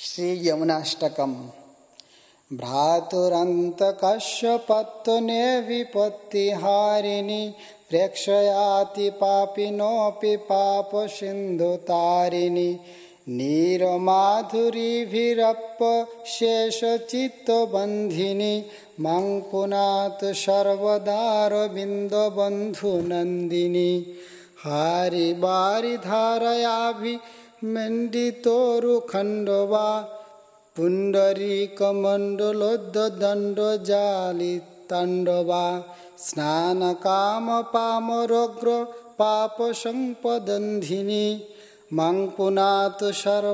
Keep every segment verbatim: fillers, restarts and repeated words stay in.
श्री यमुनाष्टकम। भ्रातुरन्तकस्य पत्तने विपत्तिहारिणि प्रेक्षयाति पापिनोऽपि पापसिन्धुतारिणि नीरमाधुरीभिरप्यशेषचित्तबन्धिनि मां पुनातु सर्वदारविन्दबन्धुनन्दिनि हारिबारिधारयाभिमण्डितोरुखण्डवा पुण्डरीकमण्डलोद्दण्डजालिताण्डवा स्नानकामपामरोग्र पापसम्पदन्धिनि मां पुनातु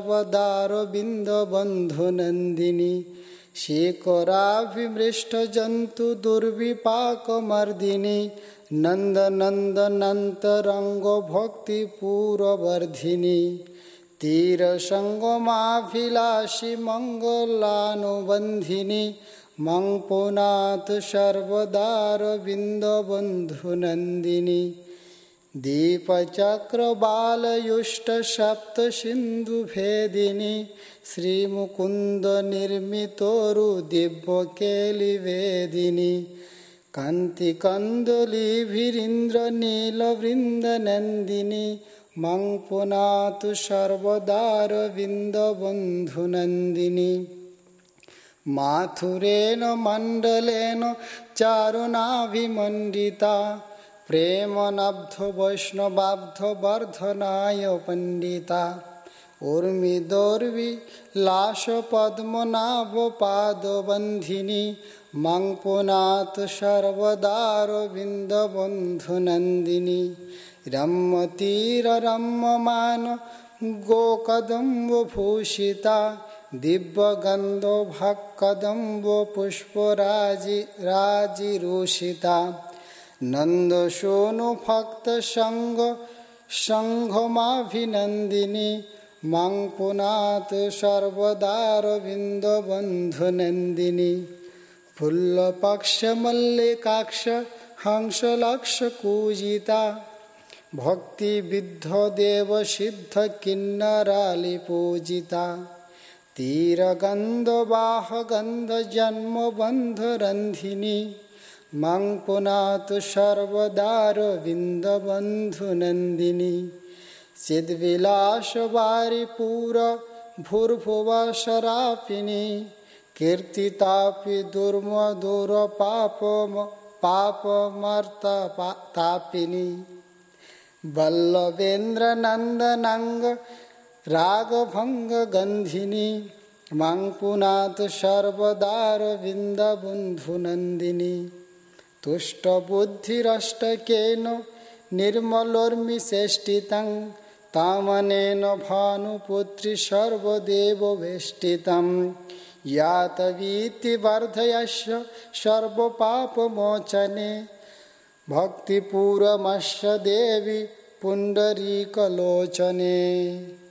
सर्वदारविन्दबन्धुनन्दिनि शेखराभिमृष्टजन्तु दुर्विपाकमर्दिनि नन्दनन्दनन्तरङ्गो भक्तिपूरवर्धिनि तीरसङ्गमाभिलाषि मङ्गलानुबन्धिनि मां पुनातु सर्वदारविन्दबन्धुनन्दिनि दीपचक्रबालयुष्टसप्तसिन्धुभेदिनि श्रीमुकुन्दनिर्मितोरुदिव्यकेलिवेदिनि कान्तिकन्दलीभिरीन्द्रनीलवृन्दनन्दिनि मां पुनातु सर्वदारविन्दबन्धुनन्दिनि माथुरेण मण्डलेन चारुणाभिमण्डिता प्रेमनब्धो वैष्णवाब्धवर्धनाय पण्डिता उर्मिदोर्विलासपद्मनाभपादबन्धिनि मां पुनातु सर्वदारविन्दबन्धुनन्दिनि रम्यतीररम्यमान गोकदम्बभूषिता दिव्यगन्धोभक्कदम्बपुष्पराजिराजिरूषिता नन्दसूनुभक्तसङ्ग सङ्घमाभिनन्दिनि मां पुनातु सर्वदारविन्दबन्धुनन्दिनि फुल्लपक्षमल्लिकाक्ष हंसलक्षकूजिता भक्तिविद्धदेवसिद्धकिन्नरालिपूजिता तीरगन्धवाहगन्धजन्मबन्धरन्धिनि मां पुनातु सर्वदारविन्दबन्धुनन्दिनि चिद्विलासवारिपूरभूर्भुवशरापिनि कीर्तितापि दुर्मधुरपापम पापमर्ततापिनि वल्लभेन्द्रनन्दनाङ्ग रागभङ्गगन्धिनि मां पुनातु सर्वदारविन्दबन्धुनन्दिनि तुष्टबुद्धिरष्टकेन निर्मलोर्मिचेष्टितं तामनेन भानुपुत्री सर्वदेववेष्टितं यातवीतिवर्धयस्य सर्वपापमोचने भक्तिपूरमस्य देवी पुण्डरीकलोचने।